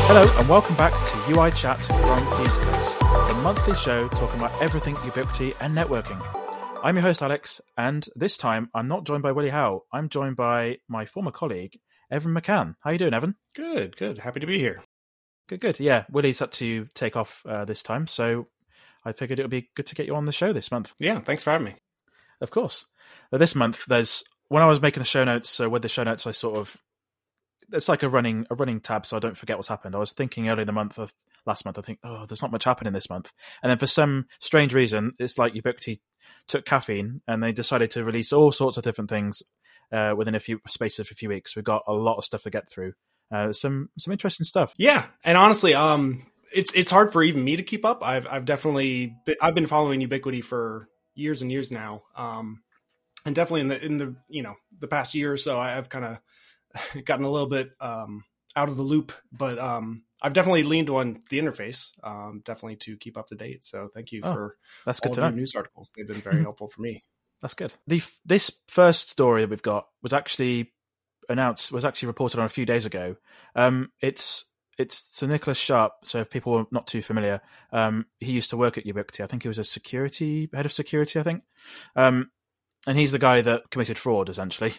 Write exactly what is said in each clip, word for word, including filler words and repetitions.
Hello and welcome back to U I Chat from the Interface, the monthly show talking about everything Ubiquiti and networking. I'm your host Alex, and this time I'm not joined by Willie Howe. I'm joined by my former colleague, Evan McCann. How you doing, Evan? Good, good. Happy to be here. Good, good. Yeah, Willie's had to take off uh, this time, so I figured it would be good to get you on the show this month. Yeah, thanks for having me. Of course. But this month, there's when I was making the show notes, so with the show notes, I sort of it's like a running a running tab, so I don't forget what's happened. I was thinking early in the month of last month, I think, oh, there's not much happening this month. And then for some strange reason, it's like Ubiquiti took caffeine and they decided to release all sorts of different things uh, within a few spaces of a few weeks. We've got a lot of stuff to get through. Uh, some some interesting stuff. Yeah, and honestly, um, it's it's hard for even me to keep up. I've I've definitely been, I've been following Ubiquiti for years and years now, um, and definitely in the in the you know the past year or so, I've kind of gotten a little bit um, out of the loop, but um, I've definitely leaned on the interface, um, definitely to keep up to date. So thank you oh, for that's good all to of know. your news articles. They've been very helpful for me. That's good. The this first story that we've got was actually announced, was actually reported on a few days ago. Um, it's it's Sir Nicholas Sharp. So if people are not too familiar, um, he used to work at Ubiquiti. I think he was a security head of security. I think. Um, and he's the guy that committed fraud, essentially.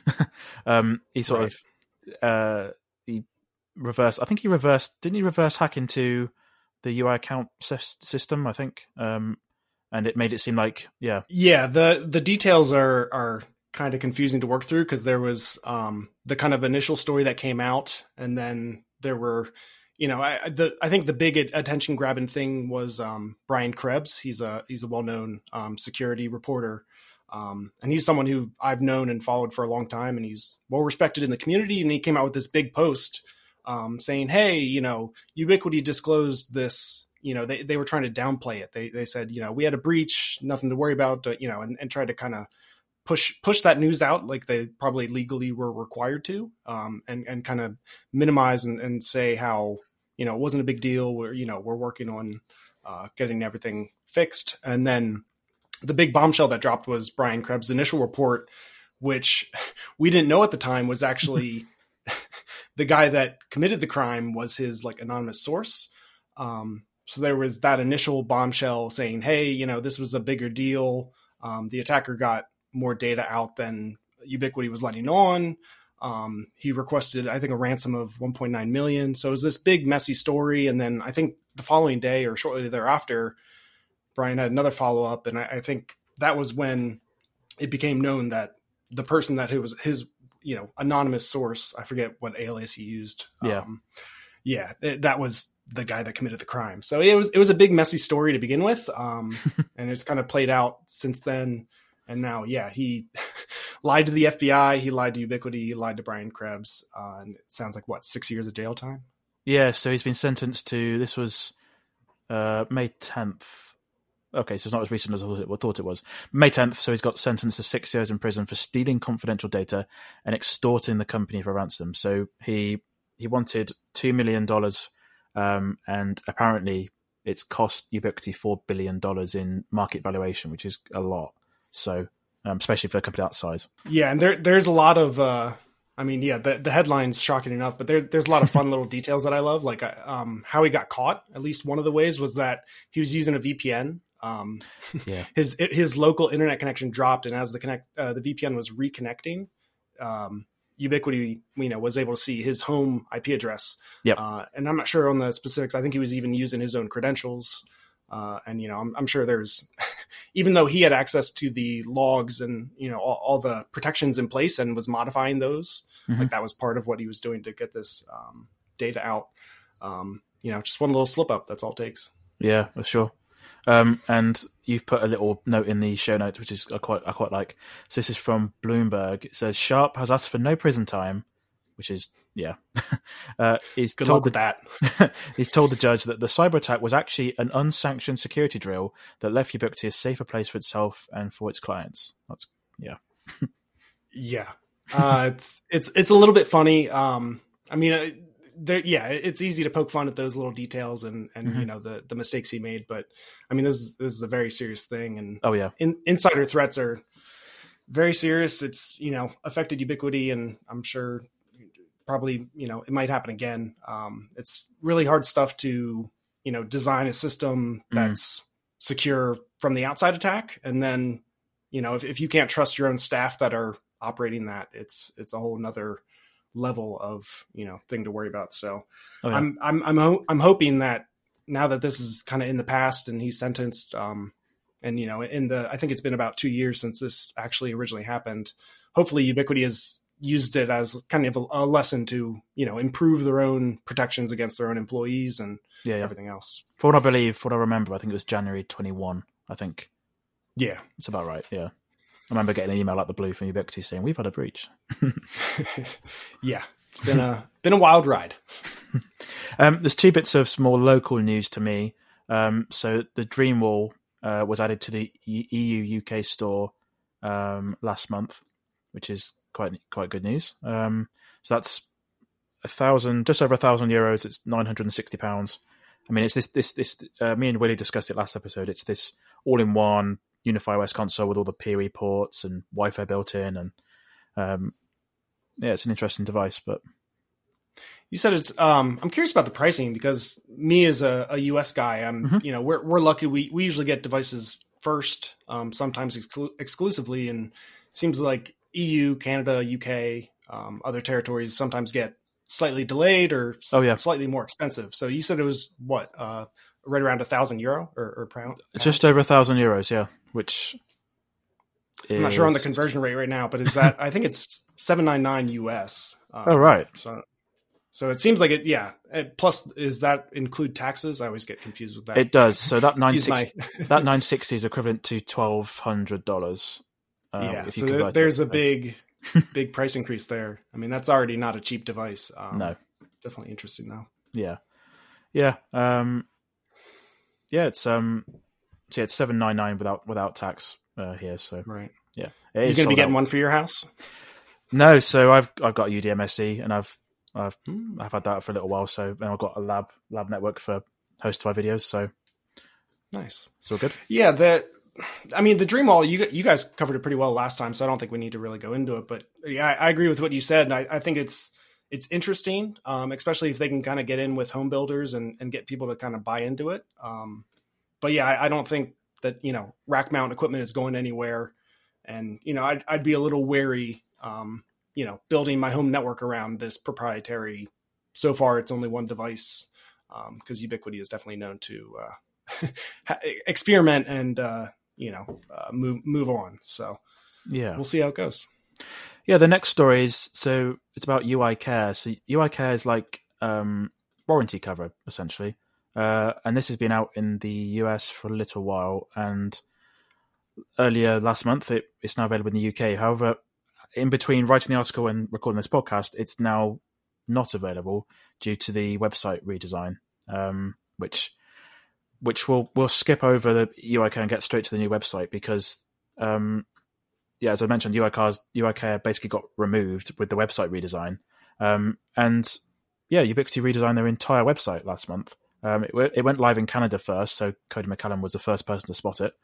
um, he sort Right. of uh, he reversed. I think he reversed. Didn't he reverse hack into the U I account sy- system? I think, um, and it made it seem like, yeah, Yeah. The the details are are kind of confusing to work through because there was um, the kind of initial story that came out, and then there were, you know, I the I think the big attention grabbing thing was um, Brian Krebs. He's a he's a well known um, security reporter. Um, and he's someone who I've known and followed for a long time, and he's well respected in the community. And he came out with this big post um, saying, hey, you know, Ubiquiti disclosed this, you know, they, they were trying to downplay it. They they said, you know, we had a breach, nothing to worry about, you know, and, and tried to kind of push push that news out like they probably legally were required to, um, and, and kind of minimize and, and say how, you know, it wasn't a big deal. We're, you know, we're working on uh, getting everything fixed. And then the big bombshell that dropped was Brian Krebs' initial report, which we didn't know at the time was actually the guy that committed the crime was his like anonymous source. Um, so there was that initial bombshell saying, hey, you know, this was a bigger deal. Um, the attacker got more data out than Ubiquiti was letting on. Um, he requested, I think, a ransom of one point nine million. So it was this big messy story. And then I think the following day or shortly thereafter, Brian had another follow-up, and I, I think that was when it became known that the person that who was his, you know, anonymous source, I forget what alias he used. Yeah. Um, yeah, it, that was the guy that committed the crime. So it was, it was a big messy story to begin with. Um, and it's kind of played out since then. And now, yeah, he lied to the F B I. He lied to Ubiquiti. He lied to Brian Krebs. Uh, and it sounds like what, six years of jail time? yeah. So he's been sentenced to. This was uh, May tenth. Okay, so it's not as recent as I thought it, thought it was. May tenth, so he's got sentenced to six years in prison for stealing confidential data and extorting the company for ransom. So he he wanted two million dollars, um, and apparently it's cost Ubiquiti four billion dollars in market valuation, which is a lot. So, um, especially for a company that size. Yeah, and there there's a lot of... Uh... I mean, yeah, the, the headline's shocking enough, but there's there's a lot of fun little details that I love, like um, how he got caught. At least one of the ways was that he was using a V P N. Um, yeah. his his local internet connection dropped, and as the connect uh, the V P N was reconnecting, um, Ubiquiti, you know, was able to see his home I P address. Yep. Uh, and I'm not sure on the specifics. I think he was even using his own credentials. Uh, and, you know, I'm, I'm sure there's, even though he had access to the logs and, you know, all, all the protections in place and was modifying those, mm-hmm. like that was part of what he was doing to get this um, data out. Um, you know, just one little slip up. That's all it takes. Yeah, for sure. Um, and you've put a little note in the show notes, which is I quite I quite like. So this is from Bloomberg. It says Sharp has asked for no prison time, which is yeah. uh, he's Good told luck the, with that. He's told the judge that the cyber attack was actually an unsanctioned security drill that left Ubiquiti a safer place for itself and for its clients. That's yeah, yeah. Uh, it's it's it's a little bit funny. Um, I mean. There, yeah, it's easy to poke fun at those little details and, and mm-hmm. you know, the, the mistakes he made. But I mean, this, this is a very serious thing. And oh, yeah, in, insider threats are very serious. It's, you know, affected Ubiquiti. And I'm sure probably, you know, it might happen again. Um, it's really hard stuff to, you know, design a system that's mm. secure from the outside attack. And then, you know, if, if you can't trust your own staff that are operating that, it's, it's a whole nother level of, you know, thing to worry about. So oh, yeah. I'm, I'm, I'm, ho- I'm hoping that now that this is kind of in the past and he's sentenced, um, and, you know, in the, I think it's been about two years since this actually originally happened. Hopefully Ubiquiti has used it as kind of a, a lesson to, you know, improve their own protections against their own employees and yeah, yeah. everything else. For what I believe, what I remember, I think it was January twenty-first, I think. Yeah. It's about right, yeah. I remember getting an email out the blue from Ubiquiti saying, we've had a breach. Yeah, it's been a been a wild ride. um, there's two bits of more local news to me. Um, so the Dreamwall uh, was added to the E U U K store um, last month, which is quite quite good news. Um, so that's a thousand, just over a thousand euros. It's nine hundred and sixty pounds. I mean, it's this this this. Uh, me and Willie discussed it last episode. It's this all-in-one Unify O S console with all the P O E ports and Wi-Fi built in, and um, yeah, it's an interesting device. But you said it's. Um, I'm curious about the pricing because me as a, a U S guy, I'm. Mm-hmm. You know, we're we're lucky. We we usually get devices first, um, sometimes exclu- exclusively, and it seems like E U, Canada, U K, um, other territories sometimes get slightly delayed or oh, yeah. slightly more expensive. So you said it was what, uh, right around a thousand euro or, or pound? Just over a thousand euros, yeah. Which I'm is... not sure on the conversion rate right now, but is that I think it's seven ninety-nine U S. Um, oh right. So, so it seems like it. Yeah. It, plus, is that include taxes? I always get confused with that. It does. So that nine sixty my... that nine sixty is equivalent to twelve hundred dollars. Um, yeah. If you so there's it. a big. Big price increase there. I mean, that's already not a cheap device. Um, no, definitely interesting though. Yeah, yeah, um, yeah. It's um, so yeah, it's seven nine nine without without tax uh, here. So right, yeah. You're going to be getting out. one for your house? No, so I've I've got a U D M S E and I've I've hmm. I've had that for a little while. So and I've got a lab lab network for host my videos. So nice, it's all good. Yeah, that. I mean, the Dreamwall, you you guys covered it pretty well last time, so I don't think we need to really go into it. But yeah, I, I agree with what you said. And I, I think it's it's interesting, um, especially if they can kind of get in with home builders and, and get people to kind of buy into it. Um, but yeah, I, I don't think that, you know, rack mount equipment is going anywhere. And, you know, I'd, I'd be a little wary, um, you know, building my home network around this proprietary. So far, it's only one device because um, Ubiquiti is definitely known to uh, experiment and, uh, you know, uh, move move on. So yeah, we'll see how it goes. Yeah, the next story is, so it's about U I Care. So U I Care is like um, warranty cover, essentially. Uh, and this has been out in the U S for a little while. And earlier last month, it, it's now available in the U K. However, in between writing the article and recording this podcast, it's now not available due to the website redesign, um, which... which we'll we'll skip over the U I Care and get straight to the new website because, um, yeah, as I mentioned, U I Care's U I Care basically got removed with the website redesign, um, and yeah, Ubiquiti redesigned their entire website last month. Um, it, it went live in Canada first, so Cody McCallum was the first person to spot it,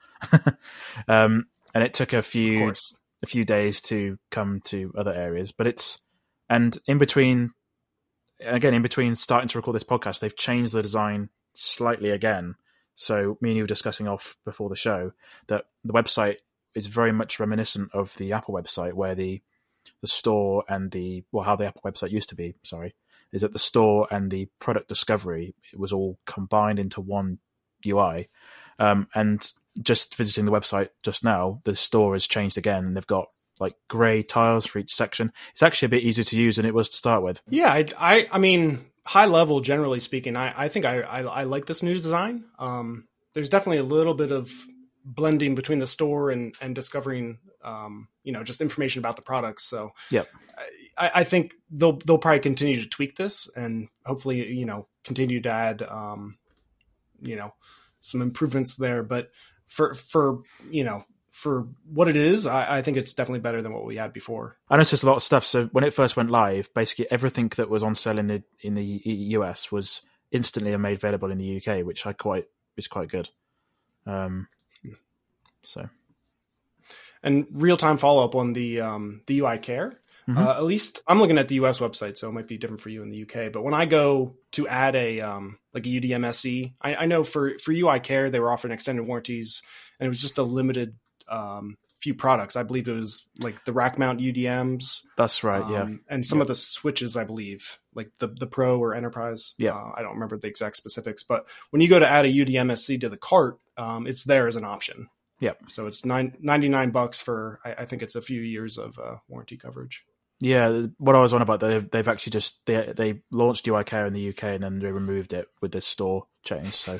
um, and it took a few a few days to come to other areas. But it's and in between, again, in between starting to record this podcast, they've changed the design slightly again. So me and you were discussing off before the show that the website is very much reminiscent of the Apple website, where the the store and the well, how the Apple website used to be. Sorry, is that the store and the product discovery, it was all combined into one U I. Um, and just visiting the website just now, the store has changed again, and they've got like grey tiles for each section. It's actually a bit easier to use than it was to start with. Yeah, I, I, I mean. High level, generally speaking, I, I think I, I, I like this new design. Um, there's definitely a little bit of blending between the store and, and discovering, um, you know, just information about the products. So yeah, I, I think they'll they'll probably continue to tweak this and hopefully, you know, continue to add, um, you know, some improvements there. But for for you know. For what it is, I, I think it's definitely better than what we had before. I noticed a lot of stuff. So when it first went live, basically everything that was on sale in the in the U S was instantly made available in the U K, which I quite is quite good. Um, so, and real time follow up on the um, the U I Care. Mm-hmm. Uh, at least I'm looking at the U S website, so it might be different for you in the U K. But when I go to add a um, like a U D M S E, I, I know for for U I Care they were offering extended warranties, and it was just a limited um, few products. I believe it was like the rack mount U D Ms. That's right. um, Yeah, and some yeah. of the switches, I believe, like the the Pro or Enterprise. Yeah, uh, I don't remember the exact specifics, but when you go to add a U D M S C to the cart, um, it's there as an option. Yep. So it's nine, ninety-nine bucks for, I, I think it's a few years of uh, warranty coverage. Yeah, what I was on about, they've, they've actually just, they they launched U I Care in the U K and then they removed it with this store change, so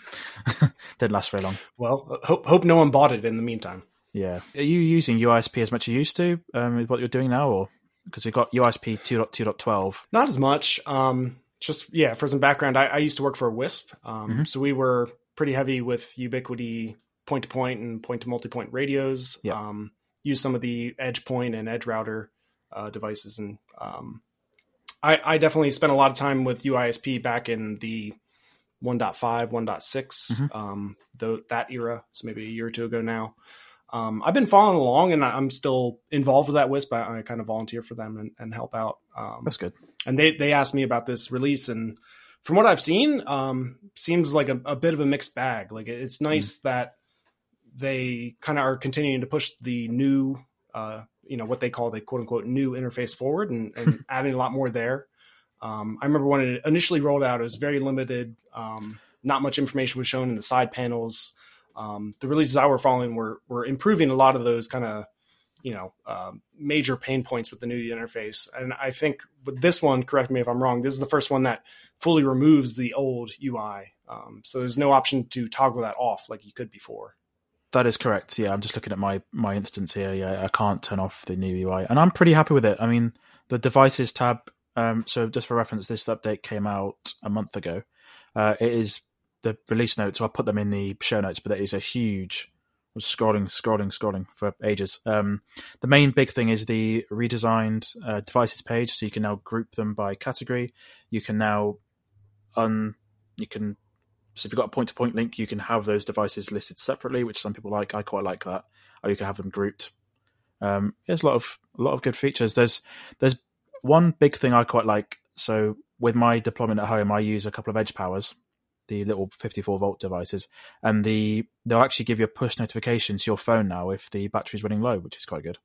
didn't last very long. Well, hope hope no one bought it in the meantime. Yeah. Are you using U I S P as much as you used to um, with what you're doing now, or because you've got U I S P two point two point twelve? Not as much. Um, just, yeah, for some background, I, I used to work for WISP, um, Mm-hmm. so we were pretty heavy with Ubiquiti point-to-point and point-to-multipoint radios. Yeah. Um, use some of the edge point and edge router uh, devices. And um, I, I definitely spent a lot of time with U I S P back in the one point five, one point six, Mhm. um, the, that era. So maybe a year or two ago now. Um, I've been following along, and I'm still involved with that WISP. I, I kind of volunteer for them and, and help out. Um, That's good. and they, they asked me about this release, and from what I've seen, um, seems like a, a bit of a mixed bag. Like, it's nice mm. that they kind of are continuing to push the new, uh, you know, what they call the quote unquote new interface forward, and, and adding a lot more there. Um, I remember when it initially rolled out, it was very limited. Um, not much information was shown in the side panels. Um, the releases I were following were, were improving a lot of those kind of, you know, uh, major pain points with the new interface. And I think with this one, correct me if I'm wrong, this is the first one that fully removes the old U I. Um, so there's no option to toggle that off like you could before. That is correct. Yeah, I'm just looking at my, my instance here. Yeah, I can't turn off the new U I, and I'm pretty happy with it. I mean, the devices tab. Um, so just for reference, this update came out a month ago. Uh, it is the release notes. So I'll put them in the show notes, but it is a huge. I was scrolling, scrolling, scrolling for ages. Um, the main big thing is the redesigned uh, devices page, so you can now group them by category. You can now un, you can. So if you've got a point-to-point link, you can have those devices listed separately, which some people like. I quite like that. Or you can have them grouped. Um, there's a lot of a lot of good features. There's there's one big thing I quite like. So with my deployment at home, I use a couple of Edge Powers, the little fifty-four volt devices, and the they'll actually give you a push notification to your phone now if the battery's running low, which is quite good.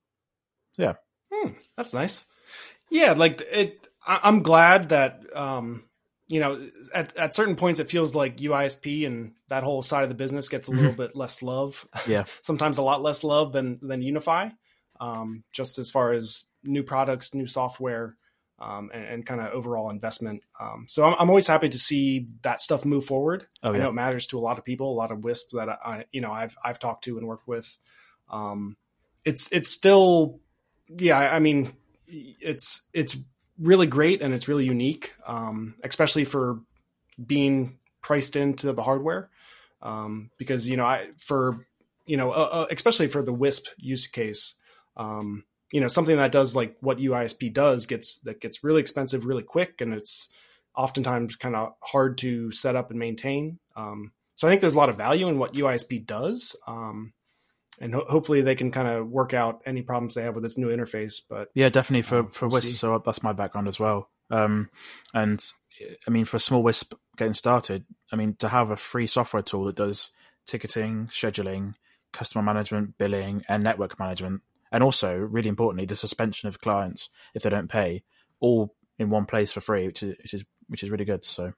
So, yeah, hmm, that's nice. Yeah, like it. I, I'm glad that. Um... You know, at, at certain points, it feels like U I S P and that whole side of the business gets a little mm-hmm. bit less love. Yeah. Sometimes a lot less love than, than Unify, um, just as far as new products, new software, um, and, and kind of overall investment. Um, so I'm, I'm always happy to see that stuff move forward. Oh, yeah. I know it matters to a lot of people, a lot of WISP that I, you know, I've, I've talked to and worked with. Um, it's, it's still, yeah, I mean, it's, it's, really great, and it's really unique, um, especially for being priced into the hardware. Um, because, you know, I, for, you know, uh, uh, especially for the WISP use case, um, you know, something that does like what U I S P does gets, that gets really expensive really quick. And it's oftentimes kind of hard to set up and maintain. Um, so I think there's a lot of value in what U I S P does. Um, And ho- hopefully they can kind of work out any problems they have with this new interface. But yeah, definitely for, um, for we'll WISP. See. So that's my background as well. Um, and I mean, for a small WISP getting started, I mean, to have a free software tool that does ticketing, scheduling, customer management, billing, and network management, and also, really importantly, the suspension of clients if they don't pay, all in one place for free, which is which is which is really good. So.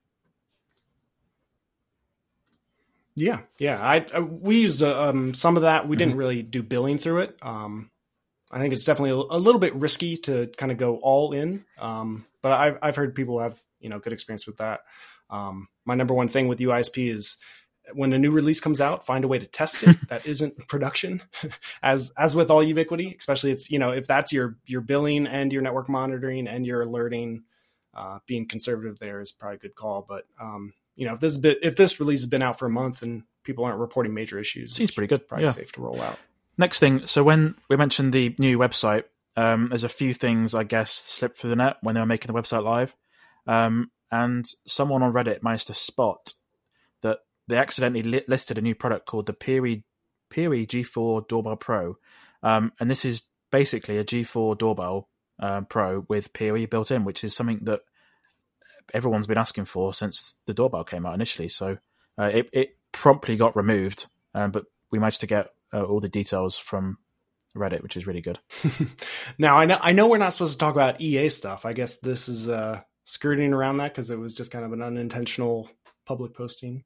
Yeah, yeah. I, I we used uh, um, some of that. We mm-hmm. didn't really do billing through it. Um, I think it's definitely a, a little bit risky to kind of go all in. Um, but I've I've heard people have you know good experience with that. Um, my number one thing with U I S P is when a new release comes out, find a way to test it that isn't production. as as with all Ubiquiti, especially if you know if that's your your billing and your network monitoring and your alerting, uh, being conservative there is probably a good call. But um, you know, if this bit, if this release has been out for a month and people aren't reporting major issues, seems pretty good. Probably yeah. safe to roll out. Next thing, so when we mentioned the new website, um, there's a few things I guess slipped through the net when they were making the website live, um, and someone on Reddit managed to spot that they accidentally li- listed a new product called the Peary Peary G four Doorbell Pro, um, and this is basically a G four doorbell uh, Pro with P O E built in, which is something that everyone's been asking for since the doorbell came out initially. So uh, it, it promptly got removed, um, but we managed to get uh, all the details from Reddit, which is really good. Now, I know I know we're not supposed to talk about E A stuff. I guess this is uh, skirting around that because it was just kind of an unintentional public posting.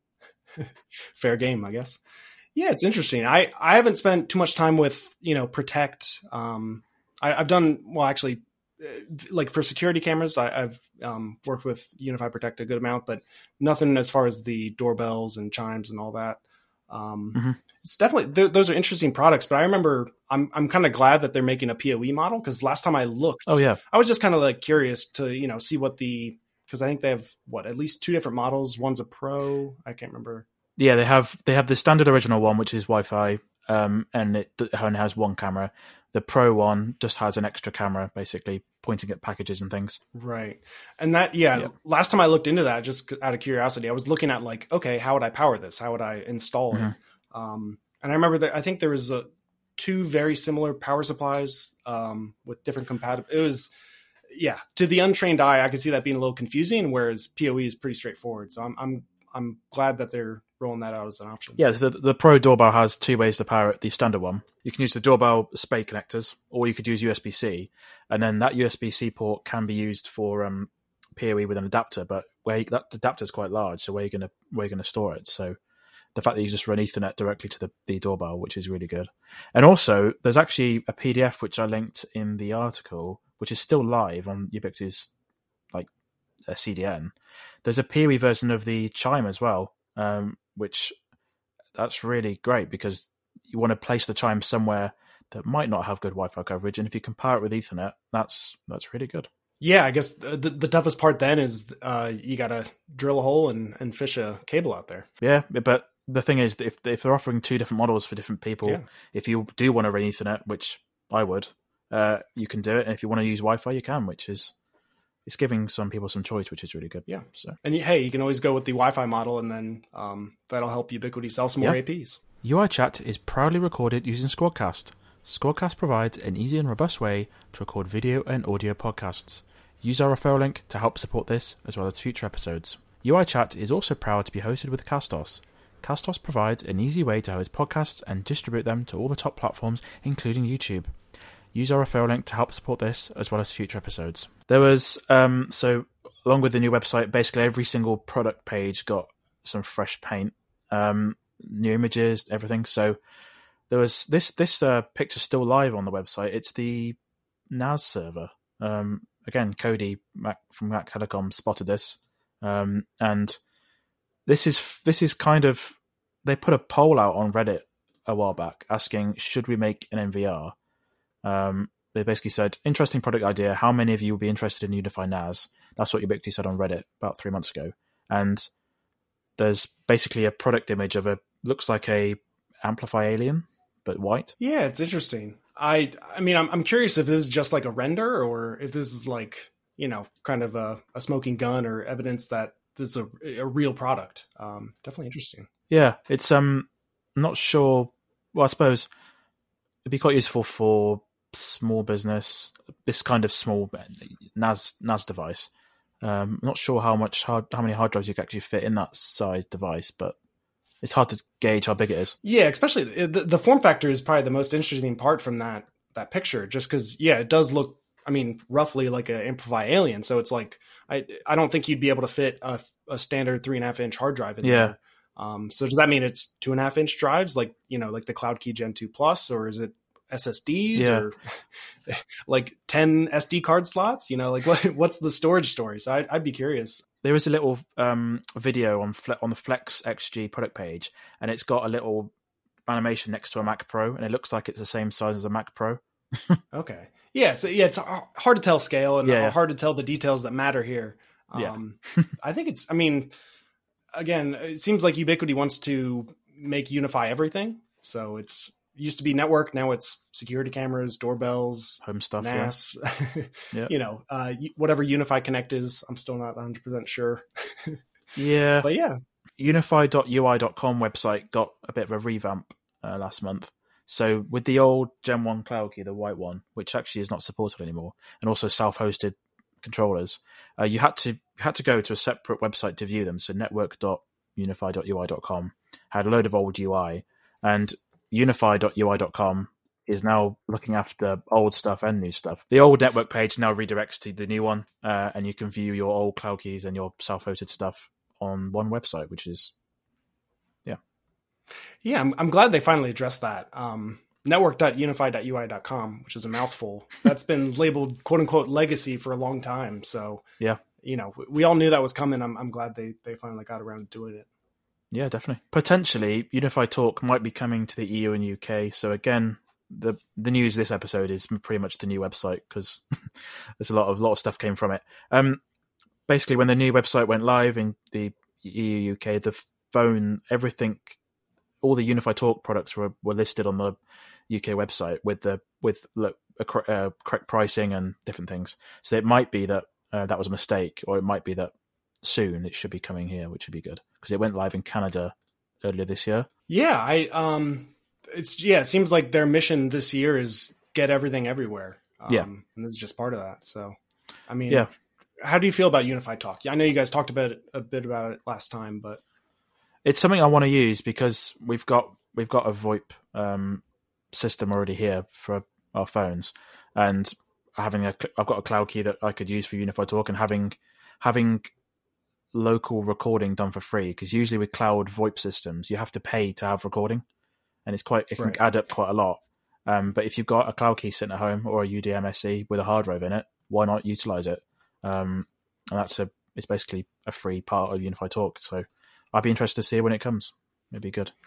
Fair game, I guess. Yeah, it's interesting. I, I haven't spent too much time with, you know, Protect. Um, I, I've done, well, actually, like for security cameras, I, I've um, worked with Unify Protect a good amount, but nothing as far as the doorbells and chimes and all that. Um, mm-hmm. It's definitely, th- those are interesting products, but I remember I'm I'm kind of glad that they're making a P O E model because last time I looked, oh yeah, I was just kind of like curious to, you know, see what the, because I think they have what, at least two different models. One's a Pro. I can't remember. Yeah, they have they have the standard original one, which is Wi-Fi, um, and it only has one camera. The Pro one just has an extra camera, basically pointing at packages and things. Right, and that yeah, yeah. Last time I looked into that, just out of curiosity, I was looking at like, okay, how would I power this? How would I install mm-hmm. it? Um, and I remember that I think there was a, two very similar power supplies um, with different compatible. It was. Yeah, to the untrained eye, I could see that being a little confusing, whereas P O E is pretty straightforward. So I'm I'm I'm glad that they're rolling that out as an option. Yeah, the, the Pro doorbell has two ways to power it. The standard one, you can use the doorbell S P A connectors, or you could use U S B C, and then that U S B C port can be used for um, P O E with an adapter. But where you, that adapter is quite large, so where you're gonna where you're gonna store it. So the fact that you just run Ethernet directly to the, the doorbell, which is really good. And also, there's actually a P D F which I linked in the article, which is still live on Ubiquiti's like uh, C D N. There's a P O E version of the Chime as well, um, which that's really great because you want to place the Chime somewhere that might not have good Wi-Fi coverage, and if you compare it with Ethernet, that's that's really good. Yeah, I guess the, the toughest part then is uh, you got to drill a hole and, and fish a cable out there. Yeah, but the thing is, if if they're offering two different models for different people, yeah. If you do want to run Ethernet, which I would, uh, you can do it. And if you want to use Wi-Fi, you can, which is it's giving some people some choice, which is really good. Yeah. So, and you, hey, you can always go with the Wi-Fi model, and then um, that'll help Ubiquiti sell some more yeah. A Ps. UiChat is proudly recorded using Squadcast. Squadcast provides an easy and robust way to record video and audio podcasts. Use our referral link to help support this as well as future episodes. UiChat is also proud to be hosted with Castos. Castos provides an easy way to host podcasts and distribute them to all the top platforms, including YouTube. Use our referral link to help support this as well as future episodes. There was, um, so along with the new website, basically every single product page got some fresh paint, um, new images, everything. So there was this, this uh, picture still live on the website. It's the N A S server. Um, again, Cody Mac, from Mac Telecom spotted this. Um, and this is, this is kind of, they put a poll out on Reddit a while back asking, should we make an N V R? Um, they basically said, interesting product idea. How many of you will be interested in Unify N A S? That's what Ubiquiti said on Reddit about three months ago. And there's basically a product image of a, looks like a Amplify Alien, but white. Yeah, it's interesting. I I mean, I'm I'm curious if this is just like a render or if this is like, you know, kind of a, a smoking gun or evidence that this is a, a real product. Um, definitely interesting. Yeah, it's um not sure. Well, I suppose it'd be quite useful for small business, this kind of small N A S N A S device. Um, not sure how much hard, how many hard drives you can actually fit in that size device, but it's hard to gauge how big it is. Yeah, especially the, the form factor is probably the most interesting part from that that picture, just because yeah, it does look, I mean, roughly like an Amplify Alien. So it's like I I don't think you'd be able to fit a, a standard three and a half inch hard drive in yeah. there. Um, so does that mean it's two and a half inch drives, like you know, like the CloudKey Gen two Plus, or is it S S Ds yeah. or like ten S D card slots? You know, like what what's the storage story? So I'd, I'd be curious. There is a little um, video on Fle- on the Flex X G product page, and it's got a little animation next to a Mac Pro, and it looks like it's the same size as a Mac Pro. Okay, yeah, it's yeah, it's hard to tell scale and yeah. hard to tell the details that matter here. Um, yeah. I think it's. I mean, again, it seems like Ubiquiti wants to make Unify everything, so it's. Used to be network, now it's security cameras, doorbells, home stuff, N A S. Yeah. Yep. You know, uh, whatever Unify Connect is, I'm still not one hundred percent sure. yeah, but yeah, Unify dot U I dot com website got a bit of a revamp uh, last month. So with the old Gen one Cloud Key, the white one, which actually is not supported anymore, and also self-hosted controllers, uh, you had to you had to go to a separate website to view them. So network dot unify dot u i dot com had a load of old U I, and unify dot u i dot com is now looking after old stuff and new stuff. The old network page now redirects to the new one, uh, and you can view your old Cloud Keys and your self-hosted stuff on one website, which is, yeah. Yeah, I'm, I'm glad they finally addressed that. Um, network dot unify dot u i dot com, which is a mouthful. That's been labeled quote-unquote legacy for a long time. So, yeah, you know, we all knew that was coming. I'm, I'm glad they, they finally got around to doing it. Yeah, definitely. Potentially, Unify Talk might be coming to the E U and U K. So again, the the news this episode is pretty much the new website because there's a lot of lot of stuff came from it. Um, basically, when the new website went live in the E U U K, the phone, everything, all the Unify Talk products were, were listed on the U K website with the with look, uh, correct pricing and different things. So it might be that uh, that was a mistake, or it might be that soon it should be coming here, which would be good because it went live in Canada earlier this year. Yeah, I um. It's yeah. It seems like their mission this year is get everything everywhere. Um, yeah, and this is just part of that. So, I mean, yeah. How do you feel about Unify Talk? I know you guys talked about it, a bit about it last time, but it's something I want to use because we've got we've got a VoIP um, system already here for our phones, and having a I've got a Cloud Key that I could use for Unify Talk, and having having local recording done for free because usually with cloud VoIP systems you have to pay to have recording. And it's quite it can right. add up quite a lot. Um, but if you've got a Cloud Key sitting at home or a U D M S C with a hard drive in it, why not utilize it? Um, and that's a it's basically a free part of Unify Talk. So I'd be interested to see it when it comes. It'd be good.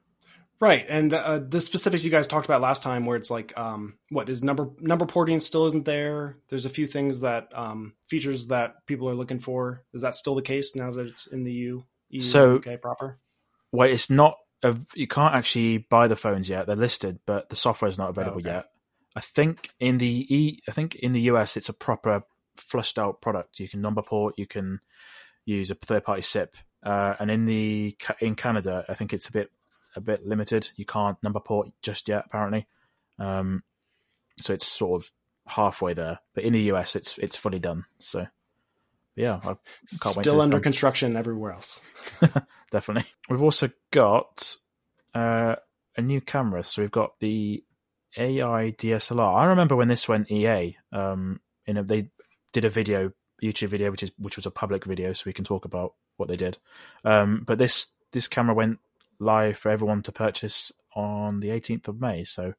Right, and uh, the specifics you guys talked about last time, where it's like, um, what is number number porting still isn't there? There's a few things that um, features that people are looking for. Is that still the case now that it's in the U, E U so, U K proper? Well, it's not. A, you can't actually buy the phones yet. They're listed, but the software is not available oh, okay. yet. I think in the E, I think in the U S, it's a proper flushed out product. You can number port. You can use a third party S I P, uh, and in the in Canada, I think it's a bit a bit limited. You can't number port just yet, apparently. Um, so it's sort of halfway there. But in the U S, it's it's fully done. So yeah, I can't Still wait. Still under come. construction everywhere else. Definitely. We've also got uh, a new camera. So we've got the A I D S L R. I remember when this went E A. Um, you know, they did a video, YouTube video, which is which was a public video, so we can talk about what they did. Um, but this this camera went live for everyone to purchase on the eighteenth of May. So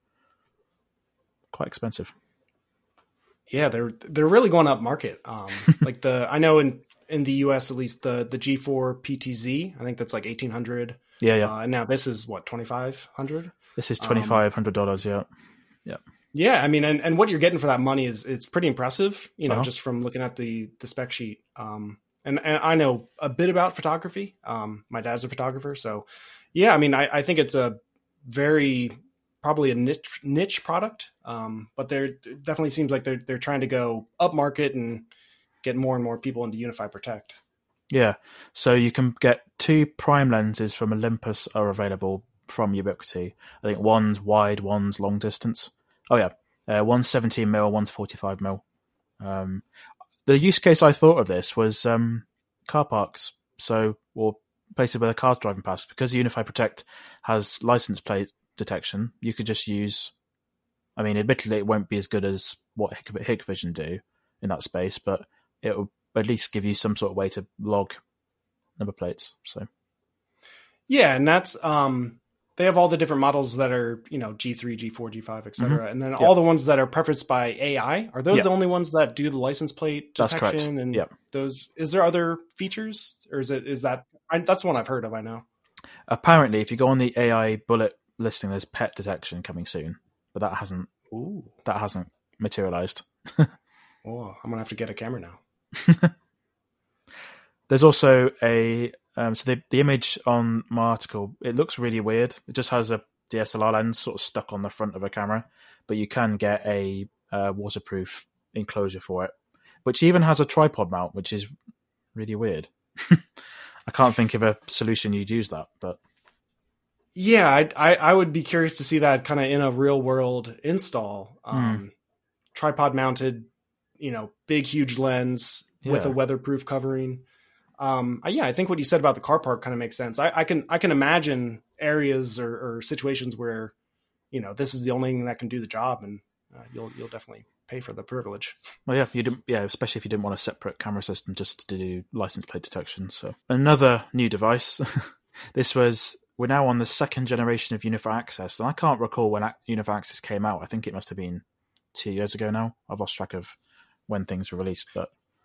quite expensive. Yeah, they're they're really going up market. Um, like the I know in. In the U S, at least the the G four P T Z, I think that's like eighteen hundred. Yeah, yeah. Uh, and now this is what twenty-five hundred. This is twenty five hundred dollars. Um, yeah, yeah, yeah. I mean, and, and what you're getting for that money is it's pretty impressive. You know, uh-huh. just from looking at the the spec sheet. Um, and and I know a bit about photography. Um, my dad's a photographer, so yeah. I mean, I, I think it's a very probably a niche niche product. Um, but there definitely seems like they're they're trying to go up market and get more and more people into Unify Protect. Yeah. So you can get two prime lenses from Olympus are available from Ubiquiti. I think one's wide, one's long distance. Oh yeah. Uh, one's seventeen mil, one's forty-five mil. Um, the use case I thought of this was um, car parks. So, or places where the car's driving past. Because Unify Protect has license plate detection, you could just use, I mean, admittedly it won't be as good as what Hikvision do in that space, but it will at least give you some sort of way to log number plates. So, yeah, and that's um, they have all the different models that are, you know, G three, G four, G five, et cetera, mm-hmm. and then yep. all the ones that are preferenced by A I. Are those yep. the only ones that do the license plate detection? That's correct. And yep. those, is there other features, or is it is that I, that's one I've heard of? I know. Apparently, if you go on the A I bullet listing, there's pet detection coming soon, but that hasn't. Ooh. That hasn't materialized. Oh, I'm gonna have to get a camera now. There's also a um, so the the image on my article, it looks really weird. It just has a D S L R lens sort of stuck on the front of a camera, but you can get a uh, waterproof enclosure for it, which even has a tripod mount, which is really weird. I can't think of a solution you'd use that, but Yeah, I, I I would be curious to see that kind of in a real world install. Um, Mm. Tripod mounted, you know, big huge lens with a Yeah. weatherproof covering. Um, yeah, I think what you said about the car park kind of makes sense. I, I can I can imagine areas or, or situations where, you know, this is the only thing that can do the job, and uh, you'll you'll definitely pay for the privilege. Well, yeah, you didn't. Yeah, especially if you didn't want a separate camera system just to do license plate detection. So another new device. This was we're now on the second generation of Unify Access, and I can't recall when Unify Access came out. I think it must have been two years ago now. I've lost track of when things were released, but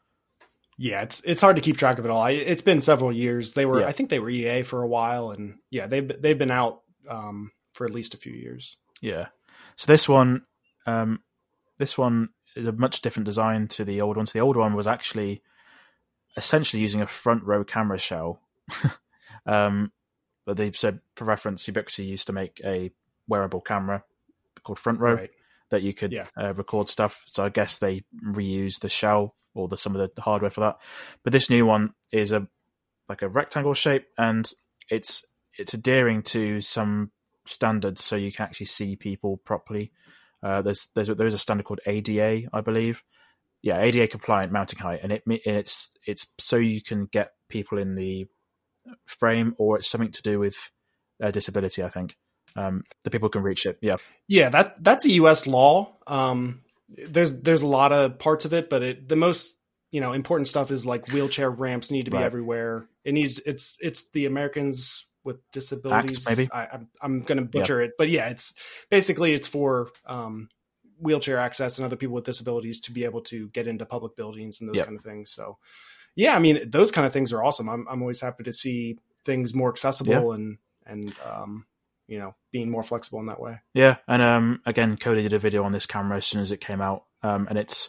yeah, it's it's hard to keep track of it all. I, it's been several years. They were, yeah. I think, they were E A for a while, and yeah, they've they've been out um, for at least a few years. Yeah. So this one, um, this one is a much different design to the old one. So the old one was actually essentially using a front row camera shell. um, but they said, for reference, Ubiquiti used to make a wearable camera called Front Row Right. that you could Yeah. uh, record stuff. So I guess they reused the shell or the some of the hardware for that. But this new one is a like a rectangle shape, and it's it's adhering to some standards, so you can actually see people properly. Uh, there's there's there is a standard called A D A, I believe. Yeah, A D A compliant mounting height, and it and it's it's so you can get people in the frame, or it's something to do with uh, disability. I think um, the people can reach it. Yeah, Yeah, that that's a U S law. Um, there's there's a lot of parts of it, but it, the most you know important stuff is like wheelchair ramps need to be right. everywhere. It needs it's it's the Americans with Disabilities. Act, maybe I, I'm I'm going to butcher yeah. it, but yeah, it's basically it's for um, wheelchair access and other people with disabilities to be able to get into public buildings and those yep. kind of things. So yeah, I mean those kind of things are awesome. I'm I'm always happy to see things more accessible yeah. and and um, you know, being more flexible in that way. Yeah. And um, again, Kodi did a video on this camera as soon as it came out. Um, and it's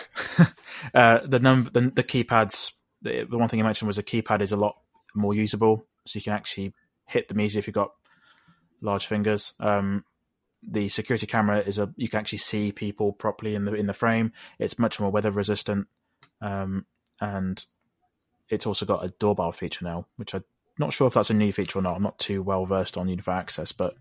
uh, the number, the, the keypads. The, the one thing I mentioned was the keypad is a lot more usable, so you can actually hit them easy if you've got large fingers. Um, the security camera is a you can actually see people properly in the in the frame. It's much more weather resistant, um, and it's also got a doorbell feature now, which I'm not sure if that's a new feature or not. I'm not too well versed on Unify Access, but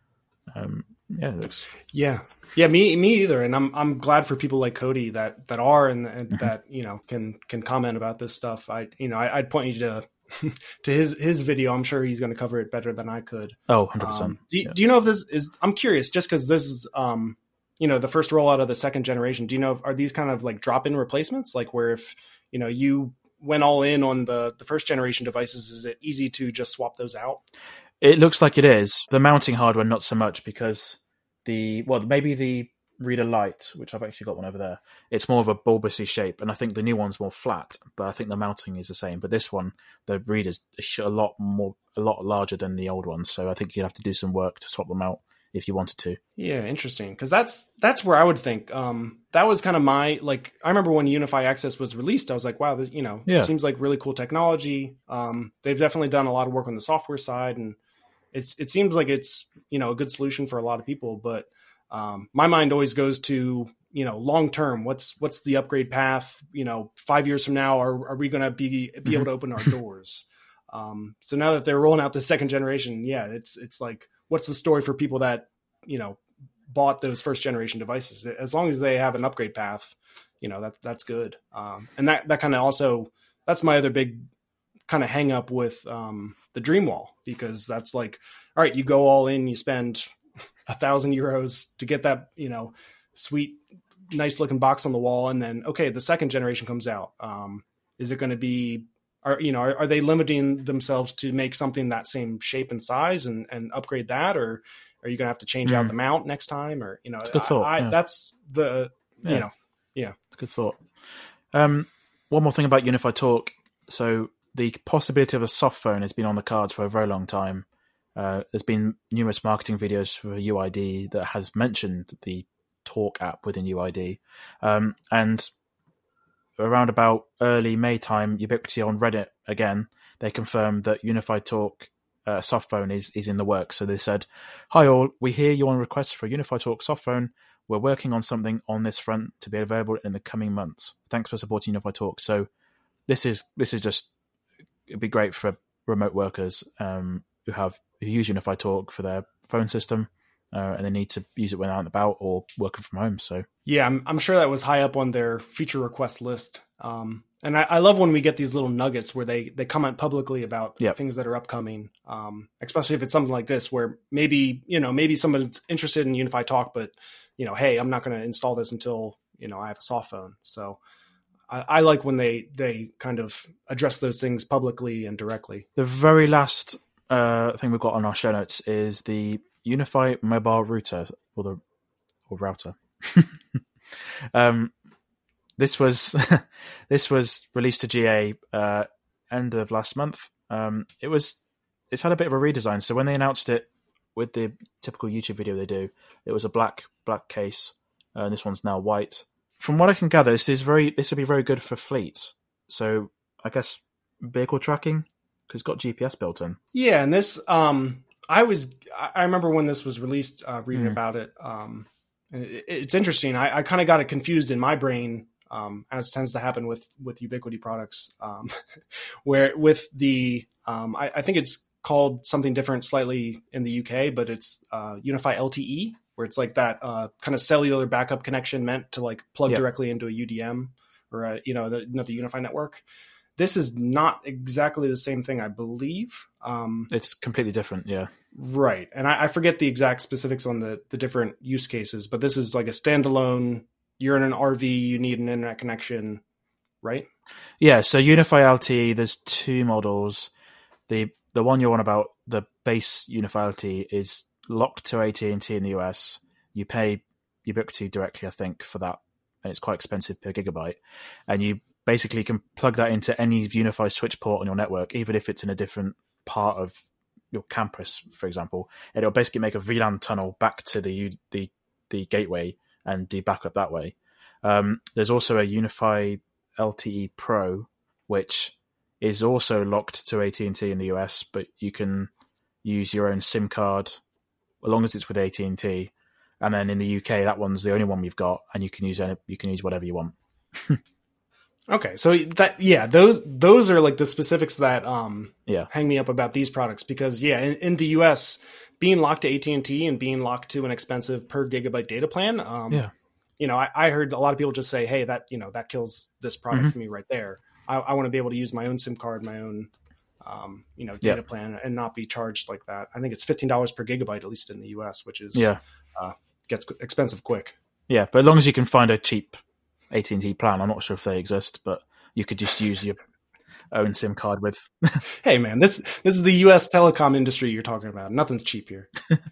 um, yeah, it looks yeah, yeah, me me either. And I'm I'm glad for people like Kodi that that are and, and mm-hmm. that you know can can comment about this stuff. I you know I, I'd point you to. to his his video. I'm sure he's going to cover it better than I could. Oh, one hundred percent. Um, do, yeah. do you know if this is, I'm curious, just because this is, um, you know, the first rollout of the second generation, do you know, if, are these kind of like drop-in replacements? Like where if, you know, you went all in on the, the first generation devices, is it easy to just swap those out? It looks like it is. The mounting hardware, not so much, because the, well, maybe the Reader Lite, which I've actually got one over there, it's more of a bulbousy shape, and I think the new one's more flat, but I think the mounting is the same. But this one, the reader's a lot more, a lot larger than the old one, so I think you'd have to do some work to swap them out if you wanted to. Yeah, interesting, because that's that's where I would think. Um, that was kind of my, like, I remember when Unify Access was released, I was like, wow, this, you know, yeah. seems like really cool technology. Um, they've definitely done a lot of work on the software side, and it's it seems like it's, you know, a good solution for a lot of people, but Um, my mind always goes to, you know, long term. What's what's the upgrade path? You know, five years from now, are are we going to be be mm-hmm. able to open our doors? um, so now that they're rolling out the second generation, yeah, it's it's like, what's the story for people that you know bought those first generation devices? As long as they have an upgrade path, you know, that that's good. Um, and that that kind of also that's my other big kind of hang up with um, the Dreamwall, because that's like, all right, you go all in, you spend a thousand euros to get that, you know, sweet, nice looking box on the wall. And then, okay, the second generation comes out. Um, is it going to be, are, you know, are, are they limiting themselves to make something that same shape and size and, and upgrade that? Or are you going to have to change mm. out the mount next time? Or, you know, it's a good thought. I, I, yeah. That's the, yeah. you know, yeah. It's a good thought. Um, one more thing about Unify Talk. So the possibility of a soft phone has been on the cards for a very long time. Uh, there's been numerous marketing videos for U I D that has mentioned the Talk app within U I D. Um, and around about early May time, Ubiquiti on Reddit, again, they confirmed that Unify Talk uh, soft phone is, is in the works. So they said, hi all, we hear you on request for a Unify Talk soft phone. We're working on something on this front to be available in the coming months. Thanks for supporting Unify Talk. So this is this is just, it'd be great for remote workers um, who have who use Unify Talk for their phone system, uh, and they need to use it when they're out and about or working from home. So yeah, I'm, I'm sure that was high up on their feature request list. Um, and I, I love when we get these little nuggets where they, they comment publicly about yep. things that are upcoming, um, especially if it's something like this, where maybe, you know, maybe someone's interested in Unify Talk, but, you know, hey, I'm not going to install this until, you know, I have a soft phone. So I, I like when they, they kind of address those things publicly and directly. The very last uh, thing we've got on our show notes is the Unify mobile router or the or router. um, This was this was released to G A uh, end of last month. Um, it was it's had a bit of a redesign. So when they announced it with the typical YouTube video they do, it was a black black case, uh, and this one's now white. From what I can gather, this is very this would be very good for fleets. So I guess vehicle tracking because it's got G P S built in. Yeah, and this um, I was I remember when this was released, uh, reading mm. about it. Um, it it's interesting. I, I kind of got it confused in my brain. Um, as tends to happen with, with Ubiquiti products, um, where with the, um, I, I think it's called something different slightly in the U K, but it's uh, Unify L T E, where it's like that uh, kind of cellular backup connection meant to like plug yep. directly into a U D M or, a, you know, the, the Unify network. This is not exactly the same thing, I believe. Um, it's completely different, yeah. Right. And I, I forget the exact specifics on the, the different use cases, but this is like a standalone. You're in an R V, you need an internet connection, right? Yeah, so Unify L T E, there's two models. The the one you're on about, the base Unify L T E, is locked to A T and T in the U S. You pay Ubiquiti directly, I think, for that, and it's quite expensive per gigabyte. And you basically can plug that into any Unify switch port on your network, even if it's in a different part of your campus, for example. And it'll basically make a V LAN tunnel back to the the, the gateway and do backup that way. Um, there's also a Unify L T E Pro, which is also locked to A T and T in the U S, but you can use your own SIM card as long as it's with A T and T. And then in the U K, that one's the only one we've got, and you can use any, you can use whatever you want. Okay, so that yeah, those those are like the specifics that um yeah. hang me up about these products, because yeah, in, in the U S, being locked to A T and T and being locked to an expensive per gigabyte data plan, um, yeah. you know, I, I heard a lot of people just say, "Hey, that you know that kills this product mm-hmm. for me right there. I, I want to be able to use my own SIM card, my own, um, you know, data yeah. plan, and not be charged like that." I think it's fifteen dollars per gigabyte, at least in the U S, which is yeah, uh, gets expensive quick. Yeah, but as long as you can find a cheap A T and T plan, I'm not sure if they exist, but you could just use your own SIM card with. Hey, man, this this is the U S telecom industry you're talking about. Nothing's cheap here.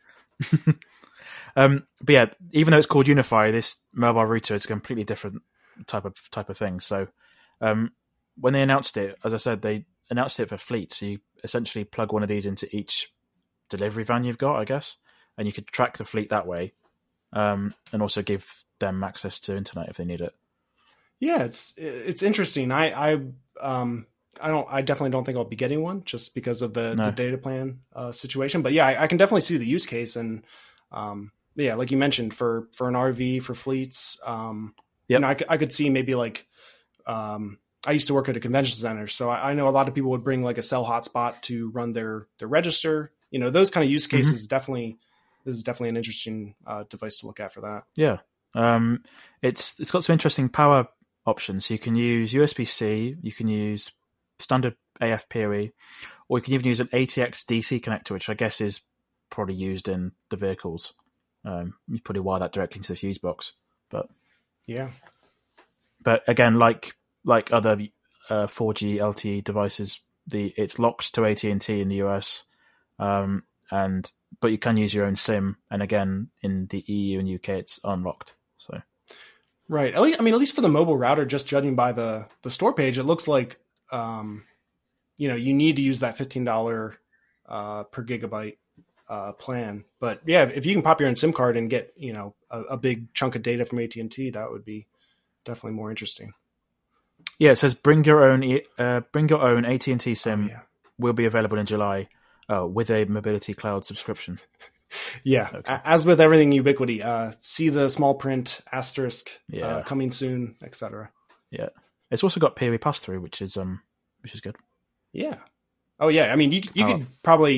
um, but yeah, even though it's called Unify, this mobile router is a completely different type of type of thing. So um, when they announced it, as I said, they announced it for fleet. So you essentially plug one of these into each delivery van you've got, I guess, and you could track the fleet that way, um, and also give them access to internet if they need it. Yeah, it's it's interesting. I I um I don't I definitely don't think I'll be getting one just because of the, no. the data plan uh, situation. But yeah, I, I can definitely see the use case, and um yeah, like you mentioned, for for an R V, for fleets, um yep. you know, I, I could see maybe like um I used to work at a convention center, so I, I know a lot of people would bring like a cell hotspot to run their their register. You know, those kind of use cases. Mm-hmm. Definitely, this is definitely an interesting uh, device to look at for that. Yeah, um, it's it's got some interesting power options. So you can use U S B C, you can use standard A F P O E, or you can even use an A T X D C connector, which I guess is probably used in the vehicles. Um, you probably wire that directly into the fuse box. But yeah, but again, like like other uh, four G L T E devices, the it's locked to A T and T in the U S, um, and but you can use your own SIM. And again, in the E U and U K, it's unlocked. So. Right. I mean, at least for the mobile router, just judging by the, the store page, it looks like, um, you know, you need to use that fifteen dollars uh, per gigabyte uh, plan. But yeah, if you can pop your own SIM card and get, you know, a, a big chunk of data from A T and T, that would be definitely more interesting. Yeah, it says bring your own uh, bring your own A T and T SIM. Oh, yeah. Will be available in July uh, with a Mobility Cloud subscription. Yeah, okay. As with everything Ubiquiti, uh, see the small print asterisk yeah. uh, coming soon, et cetera. Yeah, it's also got P O E pass through, which is um, which is good. Yeah. Oh yeah, I mean, you you oh. could probably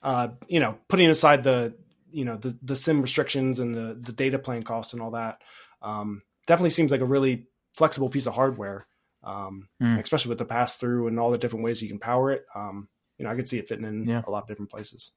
uh, you know, putting aside the, you know, the, the SIM restrictions and the, the data plan cost and all that, um, definitely seems like a really flexible piece of hardware, um, mm. especially with the pass through and all the different ways you can power it. Um, you know, I could see it fitting in yeah. a lot of different places.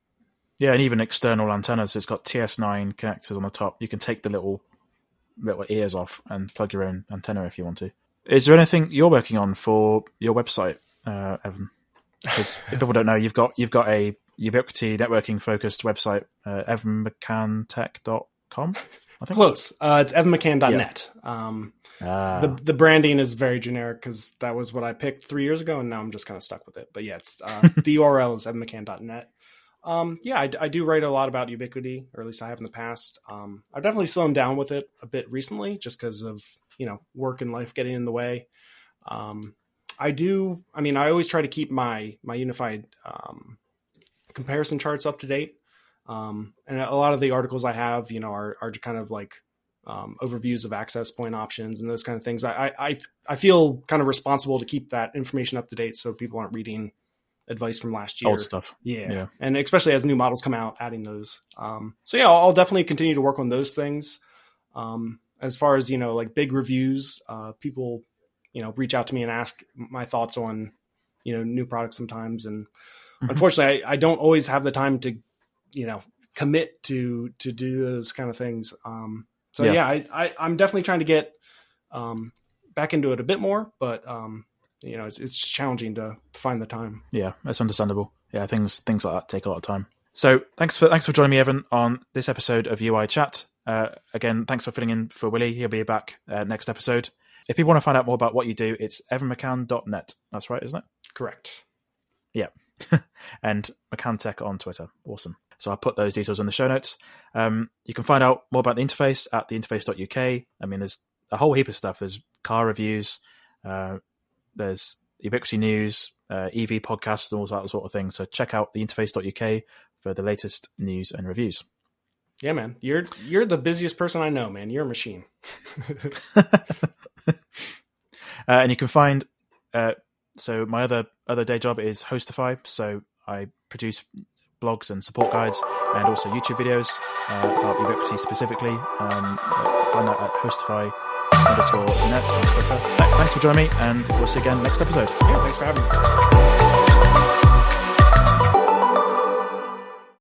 Yeah, and even external antennas. So it's got T S nine connectors on the top. You can take the little little ears off and plug your own antenna if you want to. Is there anything you're working on for your website, uh, Evan? Because if people don't know, you've got you've got a Ubiquiti networking focused website, uh, evan mccann tech dot com. I think close. Uh, it's evan mccann dot net. Yeah. Um, ah. The the branding is very generic because that was what I picked three years ago, and now I'm just kind of stuck with it. But yeah, it's uh, the U R L is evan mccann dot net. Um, yeah, I, I do write a lot about Ubiquiti, or at least I have in the past. Um, I've definitely slowed down with it a bit recently, just because of you know work and life getting in the way. Um, I do. I mean, I always try to keep my my unified um, comparison charts up to date, um, and a lot of the articles I have, you know, are are kind of like um, overviews of access point options and those kind of things. I I I feel kind of responsible to keep that information up to date, so people aren't reading advice from last year. Old stuff. Yeah. yeah. And especially as new models come out, adding those. Um, so yeah, I'll, I'll definitely continue to work on those things. Um, as far as, you know, like big reviews, uh, people, you know, reach out to me and ask my thoughts on, you know, new products sometimes. And mm-hmm. unfortunately, I, I don't always have the time to, you know, commit to, to do those kind of things. Um, so yeah, yeah I, I, I'm definitely trying to get um, back into it a bit more, but um, you know, it's it's just challenging to find the time. Yeah, that's understandable. Yeah, things things like that take a lot of time. So thanks for thanks for joining me, Evan, on this episode of U I Chat. Uh, again, thanks for filling in for Willie. He'll be back uh, next episode. If people want to find out more about what you do, it's evan mccann dot net. That's right, isn't it? Correct. Yeah. And McCann on Twitter. Awesome. So I'll put those details in the show notes. Um, you can find out more about the interface at the interface dot U K. I mean, there's a whole heap of stuff. There's car reviews, uh, there's Ubiquiti news, uh, E V podcasts, and all that sort of thing. So check out the interface dot U K for the latest news and reviews. Yeah, man. You're you're the busiest person I know, man. You're a machine. uh, and you can find... Uh, so my other other day job is Hostify. So I produce blogs and support guides and also YouTube videos uh, about Ubiquiti specifically. Um, find that at Hostify underscore net on Twitter. Thanks for joining me, and we'll see you again next episode. Yeah, thanks for having me.